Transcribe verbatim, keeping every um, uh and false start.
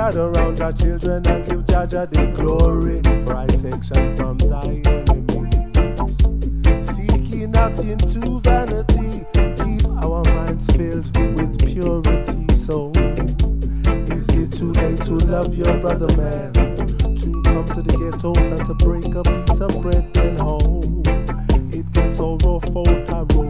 gather round your children and give Jaja the glory. Protection from thy enemies. Seeking not into vanity, keep our minds filled with purity. So, is it too late to love your brother, man? To come to the ghettos and to break a piece of bread and home? It gets so rough out a road.